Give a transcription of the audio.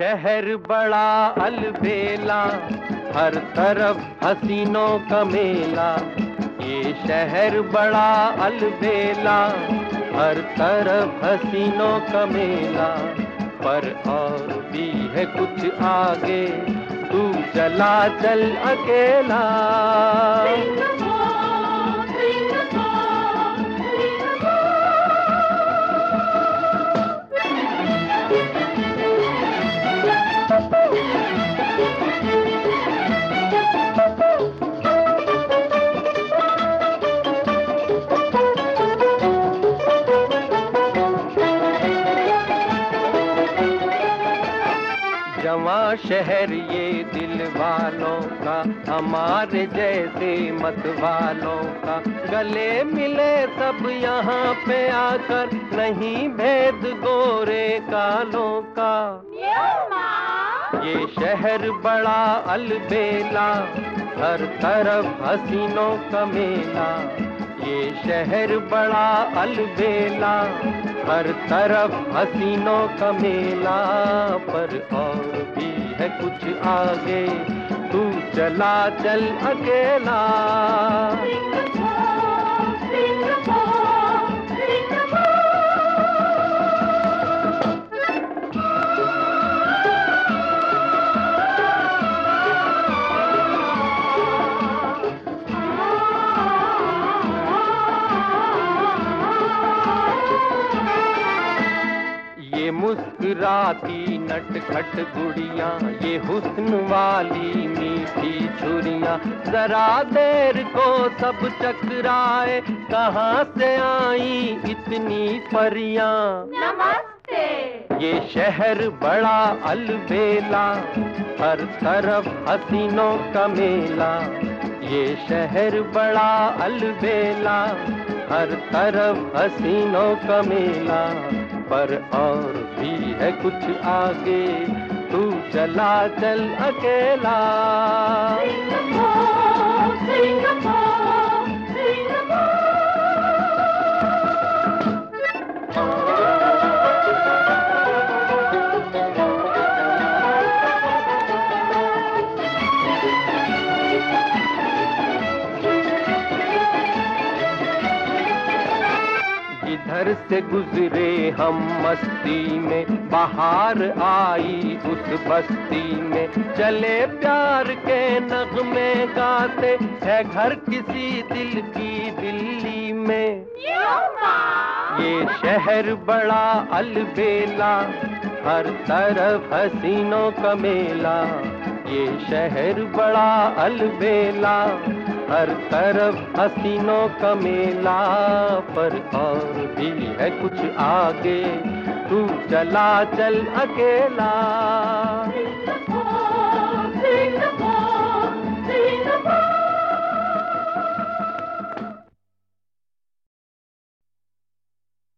शहर बड़ा अलबेला, हर तरफ हसीनों का मेला। ये शहर बड़ा अलबेला, हर तरफ हसीनों का मेला। पर और भी है कुछ आगे, तू चला चल अकेला। जवां शहर ये दिल वालों का, हमारे जैसे मत वालों का। गले मिले सब यहाँ पे आकर, नहीं भेद गोरे कालों का। ये शहर बड़ा अलबेला, हर तरफ हसीनों का मेला। ये शहर बड़ा अलबेला, हर तरफ हसीनों का मेला। पर और भी है कुछ आगे, तू चला चल अकेला। ये मुस्कुराती नटखट गुड़ियाँ, ये हुस्न वाली मीठी छुरियाँ। जरा देर को सब चकराए, कहाँ से आई इतनी परियाँ। नमस्ते। ये शहर बड़ा अलबेला, हर तरफ हसीनों का मेला। ये शहर बड़ा अलबेला, हर तरफ हसीनों का मेला। पर और भी है कुछ आगे, तू चला चल अकेला। इधर से गुजरे हम मस्ती में, बाहर आई उस बस्ती में। चले प्यार के नगमे गाते, है घर किसी दिल की दिल्ली में। ये शहर बड़ा अलबेला, हर तरफ हसीनों का मेला। ये शहर बड़ा अलबेला, हर तरफ हसीनों का मेला। पर और भी है कुछ आगे, तू चला चल अकेला।